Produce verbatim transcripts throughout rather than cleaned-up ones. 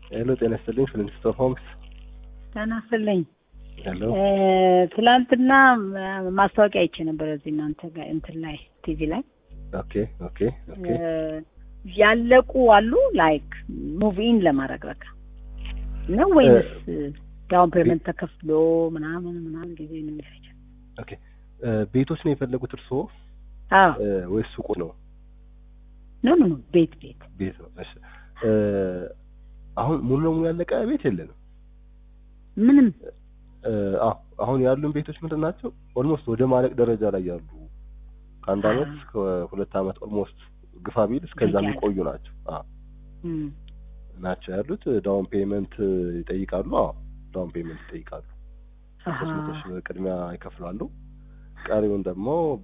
ሄሎ ጤና ይስጥልኝ ፍሊንትስቶን ሆምስ። ጤና ይስጥልኝ። ሄሎ ትላንትና ማስታወቂያ አይቼ ነበር እዚህ እናንተ ጋር እንትን ላይ ቲቪ ላይ። ኦኬ ኦኬ ኦኬ ያለቁ አሉ ላይክ ሙቭ ኢን ለማድረግ በቃ ነው ወይስ ዳውን ፔመንት ተከፍሎ ምናምን ምናምን ጊዜ ነው የሚፈጀው? ኦኬ ቤቶች ነው የፈለጉት እርስዎ? አዎ ወይስ ሱቁ ነው? ኖ ኖ ኖ ቤት ቤት ቤት ነው። እሺ አሁን ሙሉ ለሙሉ ያለቀ ቤት የለንም ምንም። አዎ አሁን ያሉን ቤቶች ምንድን ናቸው? ኦልሞስት ወደ ማለቅ ደረጃ ላይ ያሉ ከአንድ አመት እስከ ሁለት አመት ኦልሞስት ግፋ ቢል እስከዛ የሚቆዩ ናቸው። አዎ ናቸው ያሉት። ዳውን ፔመንት ይጠይቃሉ። አዎ ዳውን ፔመንት ይጠይቃሉ። ሶስት መቶ ሺህ ቅድሚያ ይከፍላሉ። ቀሪውን ደግሞ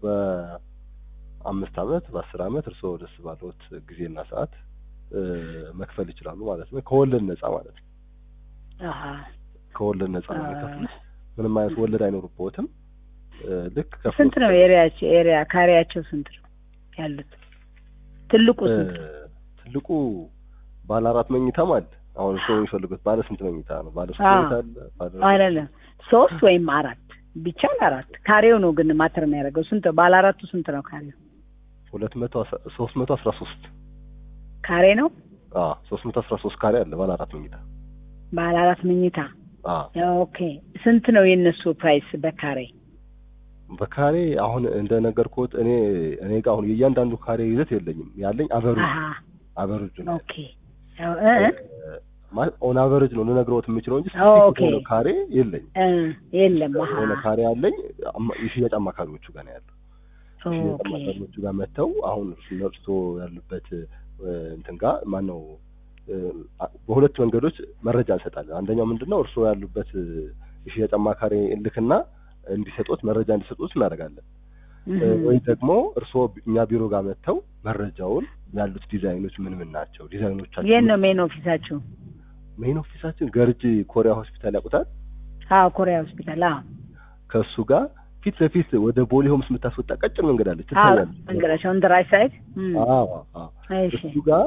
በአምስት አመት በአስር አመት እርስዎ ደስ ባለዎት ጊዜና ሰዓት መክፈል ይችላሉ ማለት ነው። ከወለድ ነፃ ማለት ነው። አሃ ከወለድ ነፃ ነው የሚከፍሉት። ምንም አይነት ወለድ አይኖርበትም። ልክ ከፍሎ ስንት ነው ኤሪያቸው? ኤሪያ ካሬያቸው ስንት ነው ያሉት? ትልቁ ስንት? ትልቁ ባለ አራት መኝታም አለ። አሁን ሰው የሚፈልጉት ባለ ስንት መኝታ ነው? ባለ ሶስት መኝታ አለ? አይደለም ሶስት ወይም አራት ቢቻል አራት። ካሬው ነው ግን ማተር የሚያደርገው። ስንት ባለ አራቱ ስንት ነው ካሬው? ሁለት መቶ ሶስት መቶ አስራ ሶስት ካሬ ነው። አዎ ሶስት መቶ አስራ ሶስት ካሬ አለ ባለ አራት መኝታ። ባለ አራት መኝታ አዎ ኦኬ። ስንት ነው የነሱ ፕራይስ በካሬ? በካሬ አሁን እንደነገርኩት እኔ እኔ ጋር አሁን የእያንዳንዱ ካሬ ይዘት የለኝም። ያለኝ አቨሬጅ አቨሬጅ ነው። ኦኬ ማለት ኦን አቨሬጅ ነው ልነግረውት የምችለው እንጂ ኦኬ ካሬ የለኝም። የለም አሃ ሆነ ካሬ ያለኝ የሽያጭ አማካሪዎቹ ጋር ነው ያለው። የሽያጭ አማካሪዎቹ ጋር መተው አሁን እርሶ ያሉበት እንትን ጋር ማን ነው በሁለት መንገዶች መረጃ እንሰጣለን። አንደኛው ምንድነው እርሶ ያሉበት የሽያጭ አማካሪ ልክና እንዲሰጡት መረጃ እንዲሰጡት እናደርጋለን። ወይ ደግሞ እርሶ እኛ ቢሮ ጋር መተው መረጃውን ያሉት ዲዛይኖች ምን ምን ናቸው ዲዛይኖቻቸው። የት ነው ሜን ኦፊሳችሁ? ሜን ኦፊሳችን ገርጂ ኮሪያ ሆስፒታል ያውቁታል? አዎ ኮሪያ ሆስፒታል። አዎ ከሱ ጋር ፊት ለፊት ወደ ቦሌ ሆምስ የምታስወጣ ቀጭን መንገድ አለች ትታያለች። መንገዳቸው on the right side። አዎ አዎ እሱ ጋር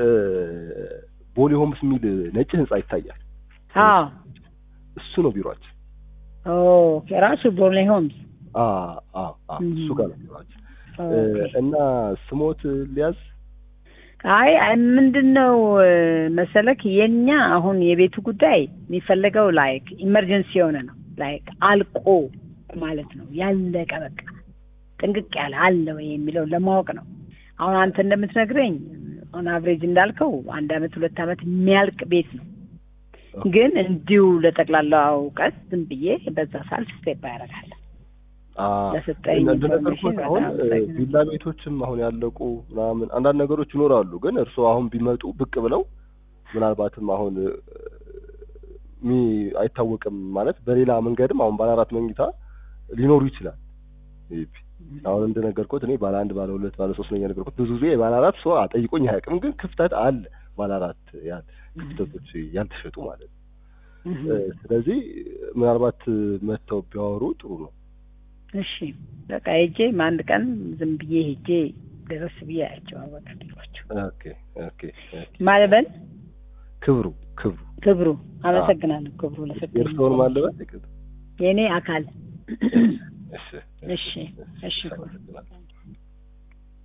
ቦሌ ሆምስ የሚል ነጭ ህንጻ ይታያል። አዎ እሱ ነው ቢሮአችን። ኦ ራሱ ቦሌ ሆምስ። አዎ አዎ አዎ እሱ ጋር ነው ቢሮአችን። እና ስሞት ሊያዝ አይ ምንድነው መሰለክ የኛ አሁን የቤቱ ጉዳይ የሚፈልገው ላይክ ኢመርጀንሲ የሆነ ነው። ላይክ አልቆ ማለት ነው ያለቀ በቃ ጥንቅቅ ያለ አለ ወይ የሚለው ለማወቅ ነው። አሁን አንተ እንደምትነግረኝ ኦን አቨሬጅ እንዳልከው አንድ አመት ሁለት አመት የሚያልቅ ቤት ነው። ግን እንዲሁ ለጠቅላላ እውቀት ዝም ብዬ በዛ ሳል ስቴፕ ያደርጋል። አዎ ለሰጠኝ እንደነገርኩት አሁን ቪላ ቤቶችም አሁን ያለቁ ምናምን አንዳንድ ነገሮች ይኖራሉ። ግን እርሶ አሁን ቢመጡ ብቅ ብለው ምናልባትም አሁን ሚ አይታወቅም ማለት በሌላ መንገድም አሁን ባለ አራት መኝታ ሊኖሩ ይችላል። አሁን እንደነገርኩት እኔ ባለ አንድ ባለ ሁለት ባለ ሶስት ነው የነገርኩት። ብዙ ጊዜ ባለ አራት ሰው አጠይቆኝ አያውቅም። ግን ክፍተት አለ ባለ አራት ያ ክፍተቶች ያልተሸጡ ማለት ነው። ስለዚህ ምናልባት መተው ቢያወሩ ጥሩ ነው። እሺ በቃ ሄጄ አንድ ቀን ዝም ብዬ ሄጄ ድረስ ብዬ አያቸው አወጣልኳቸው። ኦኬ ኦኬ ማለበል ክብሩ ክብሩ ክብሩ አመሰግናለሁ። ክብሩ ለሰጠኝ እርስዎን ማለበል የኔ አካል። እሺ እሺ እሺ